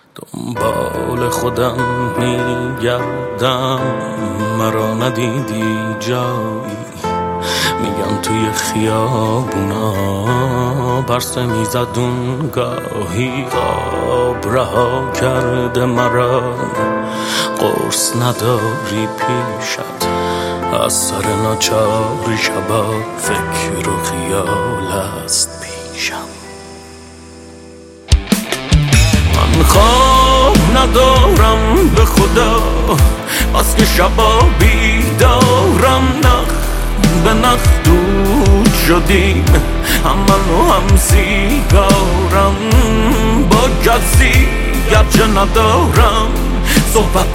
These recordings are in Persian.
دنبال خودم میگردم، مرا ندیدی جایی. میگن توی خیابونا پرسه میزد اون گاهی. خواب رها کرده مرا، قرص نداری پیشت. از سر ناچاری شبا فکر و خیال است پیشم. من خواب ندارم به خدا، بس که شبا بیدارم. نخ به نخ دود شدیم، هم من و هم سیگارم. با کسی گرچه ندارم صحبت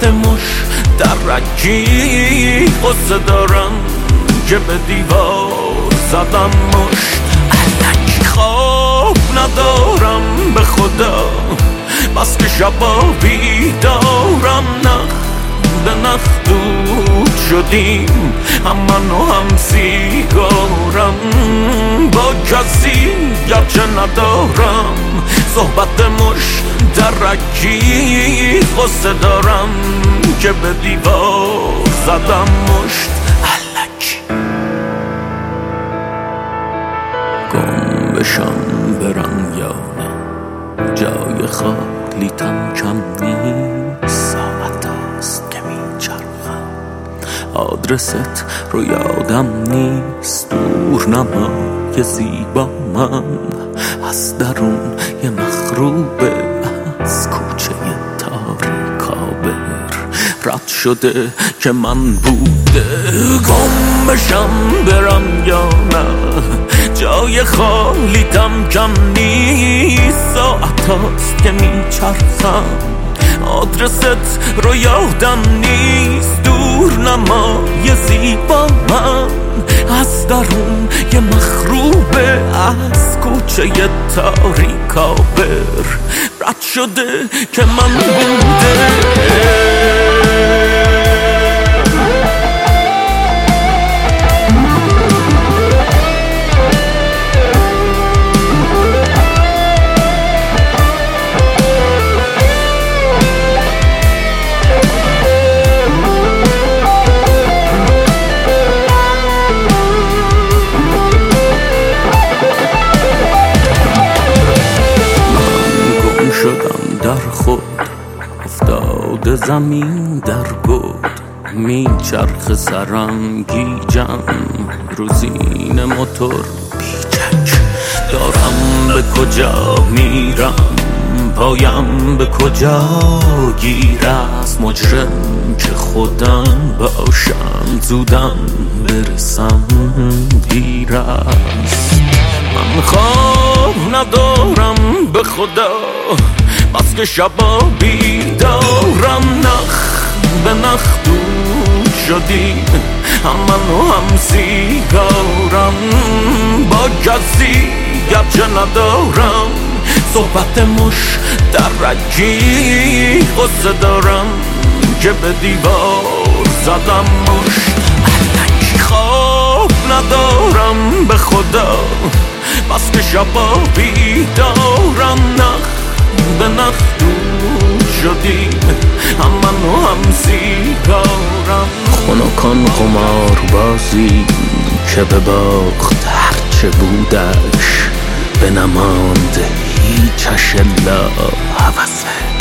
مشترکی، قصه دارم که به دیوار زدم مشت. الکی خواب ندارم به خدا، بس که شبا بیدارم. نخ به نخ دود شدیم، هم من و هم سیگارم. با کسی گرچه ندارم صحبت مشترکی، قصه دارم که به دیوار زدم مشت. الکی گم بشم برم یا نه، جای خالیتم کم نیست. ساعت است که میچرخم، آدرست رو یادم نیست. دور نمای زیبا من از درون یه مخروبه، از کوچه تاریکابر رد شده که من بوده. گم بشم برم یا نه، جای خالیتم کم نیست. ساعت هاست که میچرخم، آدرست رو یادم نیست. دور نمای زیبا من از درون یه مخروبه، از کوچه تاریکابر رد شده که من بوده. شدم در خود افتاده زمین در گود. میچرخ سرم گیجم، روزین موتور بیچک. دارم به کجا میرم، پایم به کجا گیر است. مجرم که خودم باشم، زودم برسم دیر است. من خواب ندارم به خدا، بس که شبا بیدارم. نخ به نخ دود شدیم، هم من و هم سیگارم. با کسی گرچه ندارم صحبت مشترکی، قصه دارم که به دیوار زدم مشت. الکی خواب ندارم به خدا، بس که شبا بیدارم. نخ به نخ دود شدیم، هم من و هم سیگارم. خنکان قمار بازی که به باخت هرچه بودش، به نماند هیچش الا هوسه.